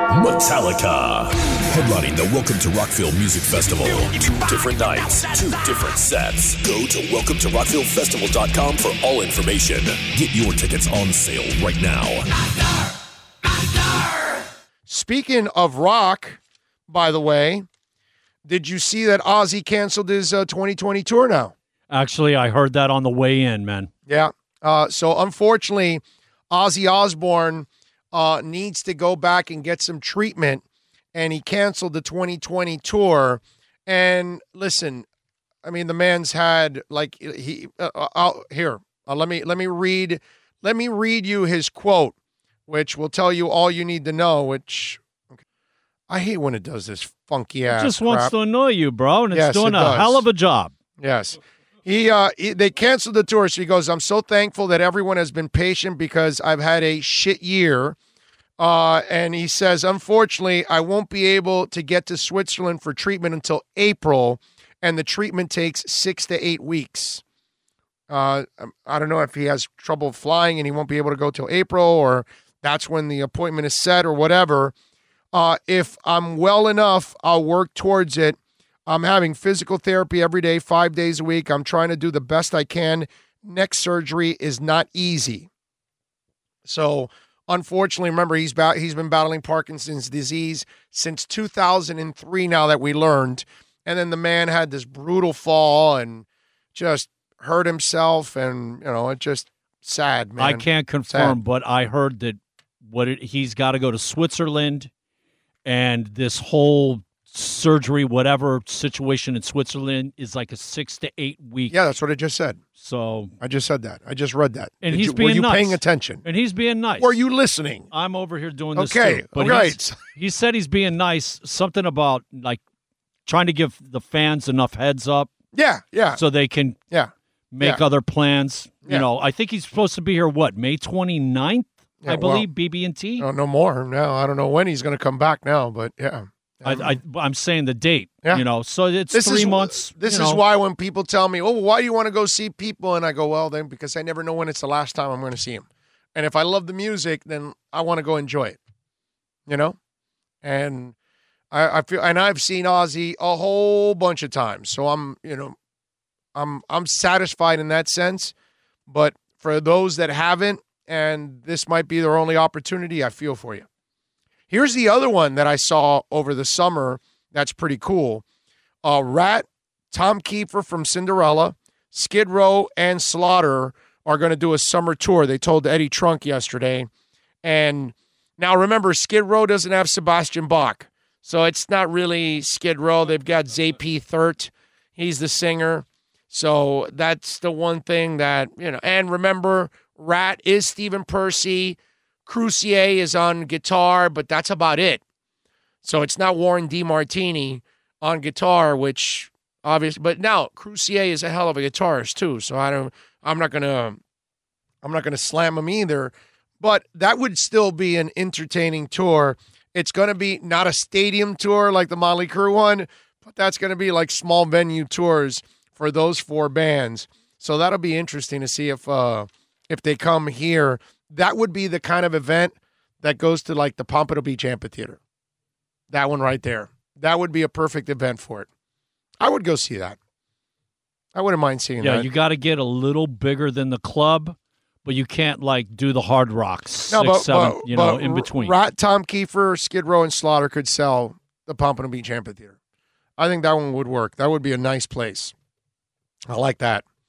Metallica, headlining the Welcome to Rockville Music Festival. 2 different nights, 2 different sets. Go to welcometorocvillefestival.com for all information. Get your tickets on sale right now. Speaking of rock, by the way, did you see that Ozzy canceled his 2020 tour now? Actually, I heard that on the way in, man. Yeah. So unfortunately, Ozzy Osbourne needs to go back and get some treatment, and he canceled the 2020 tour. And listen, I mean, the man's had let me read you his quote, which will tell you all you need to know. Which I hate when it does this funky ass. It just crap. wants to annoy you, bro, and it's doing a hell of a job. Yes. They canceled the tour, so he goes, I'm so thankful that everyone has been patient because I've had a shit year. And he says, unfortunately, I won't be able to get to Switzerland for treatment until April, and the treatment takes 6 to 8 weeks. I don't know if he has trouble flying and he won't be able to go till April, or that's when the appointment is set or whatever. If I'm well enough, I'll work towards it. I'm having physical therapy every day, 5 days a week. I'm trying to do the best I can. Neck surgery is not easy. So, unfortunately, remember, he's been battling Parkinson's disease since 2003 now that we learned. And then the man had this brutal fall and just hurt himself. And, it's just sad, man. I can't confirm, but I heard that he's got to go to Switzerland, and this whole surgery, whatever situation in Switzerland is like a 6 to 8 week. Yeah, that's what I just said. So I just said that. I just read that. And he's being nice. Were you nice. paying attention? And he's being nice. Were you listening? I'm over here doing this okay, too. But right. He said he's being nice. Something about like trying to give the fans enough heads up. Yeah. So they can make other plans. Yeah. I think he's supposed to be here, May 29th, I believe, BB&T? No more. No, I don't know when he's going to come back now, but yeah. I'm saying the date, Yeah. so it's 3 months. This is why when people tell me, why do you want to go see people? And I go, well, then because I never know when it's the last time I'm going to see him. And if I love the music, then I want to go enjoy it, And I feel, and I've seen Ozzy a whole bunch of times. So I'm satisfied in that sense. But for those that haven't, and this might be their only opportunity, I feel for you. Here's the other one that I saw over the summer that's pretty cool. Rat, Tom Kiefer from Cinderella, Skid Row, and Slaughter are going to do a summer tour. They told Eddie Trunk yesterday. And now remember, Skid Row doesn't have Sebastian Bach. So it's not really Skid Row. They've got J.P. Thurt. He's the singer. So that's the one thing that, And remember, Rat is Stephen Percy. Crucier is on guitar, but that's about it. So it's not Warren DeMartini on guitar, which obviously, but now Crucier is a hell of a guitarist too. So I'm not gonna slam him either. But that would still be an entertaining tour. It's gonna be not a stadium tour like the Motley Crue one, but that's gonna be like small venue tours for those 4 bands. So that'll be interesting to see if they come here. That would be the kind of event that goes to like the Pompano Beach Amphitheater. That one right there. That would be a perfect event for it. I would go see that. I wouldn't mind seeing that. Yeah, you got to get a little bigger than the club, but you can't like do the Hard Rock 6, 7, in between. Rat, Tom Kiefer, Skid Row, and Slaughter could sell the Pompano Beach Amphitheater. I think that one would work. That would be a nice place. I like that.